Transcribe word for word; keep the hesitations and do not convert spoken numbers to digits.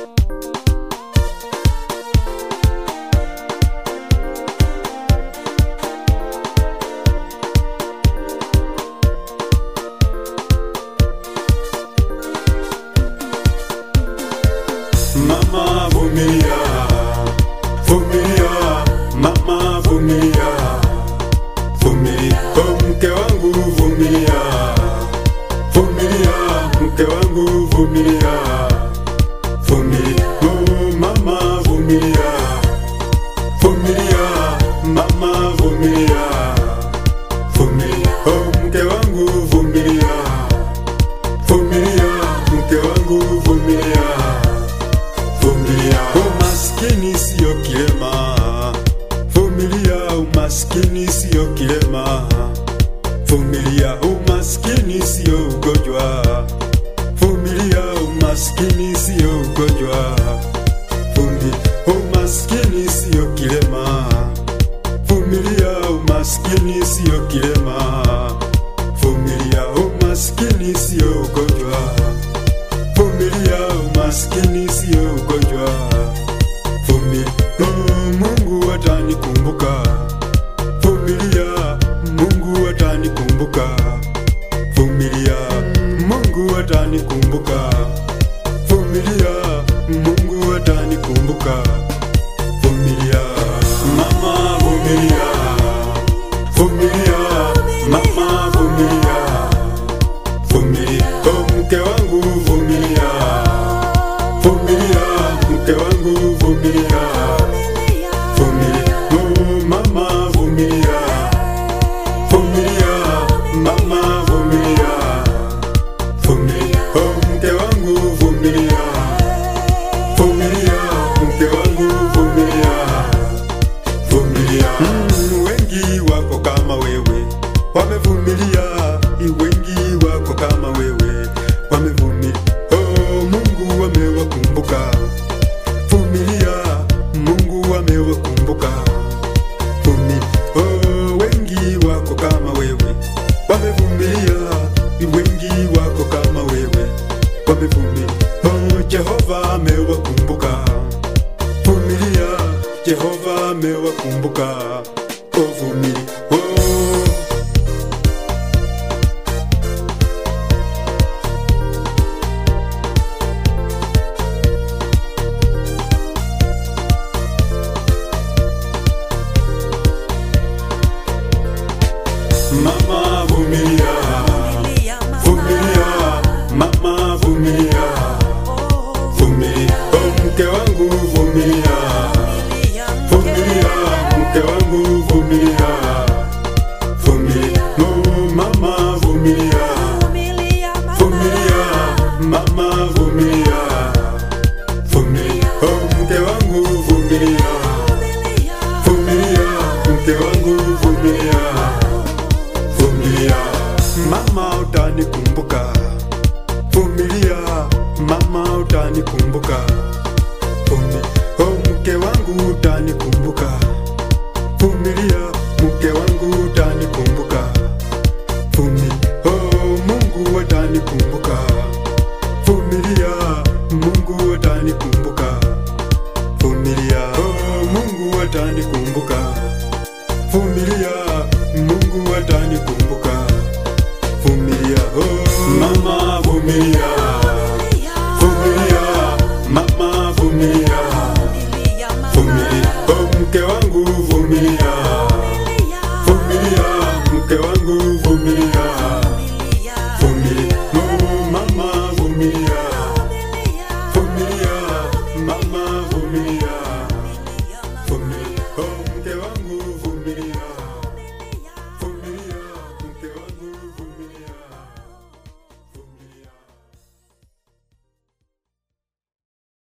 Mama vumilia, vumilia, mama vumilia, vumilia, oh mke wangu vumilia, vumilia, mke wangu vumilia, vumilia, oh mama vumilia, vumilia, mama vumilia, vumilia, oh mke wangu vumilia, vumilia, mke wangu vumilia. Vumilia, umaskini sio kilema. Vumilia, umaskini sio kilema. Vumilia, umaskini sio ugonjwa. Vumilia, umaskini sio ugonjwa. Vumilia, umaskini sio kilema. Vumilia, umaskini sio kilema. Vumilia, umaskini sio ugonjwa. Vumilia, umaskini sio ugonjwa. Vumilia, oh, Mungu atanikumbuka. Vumilia, Mungu atanikumbuka. Vumilia, Mungu atanikumbuka. Vumilia, Mungu atanikumbuka. Vumilia, mama vumilia. Vumilia, mama vumilia. Vumilia, oh mke wangu vumilia. Vumilia, mke wangu vumilia. Vumilia, oh mama vumilia. Vumilia, mama vumilia. Vumilia, oh mke wangu vumilia. Vumilia, mke wangu vumilia. Vumilia, mm, wengi wako kama wewe wamevumilia, wengi wako kama wewe wamevumilia. Oh, Mungu amewakumbuka. Vumilia, Mungu amewakumbuka. Vumilia, oh, wengi wako kama wewe wamevumilia, wengi wako kama wewe wamevumilia. Oh, Jehova amewakumbuka. Vumilia, Jehova amewakumbuka. Oh, vumilia, oh. Mama vumilia, vumilia, mama vumilia, vumilia, oh mke wangu vumilia, vumilia, mke wangu vumilia, vumilia, oh mama vumilia, vumilia, mama vumilia, vumilia, oh mke wangu vumilia, vumilia, mke wangu vumilia. Vumilia, mama utanikumbuka. Vumilia, mama utanikumbuka. Vumilia, oh mke wangu utanikumbuka. Vumilia, mke wangu utanikumbuka. Vumilia, oh Mungu atanikumbuka. Vumilia, Mungu atanikumbuka. Vumilia, oh Mungu atanikumbuka. Vumilia, Mungu atanikumbuka. Vumilia, oh mama vumilia. Vumilia, mama vumilia. Vumilia, oh mke wangu vumilia.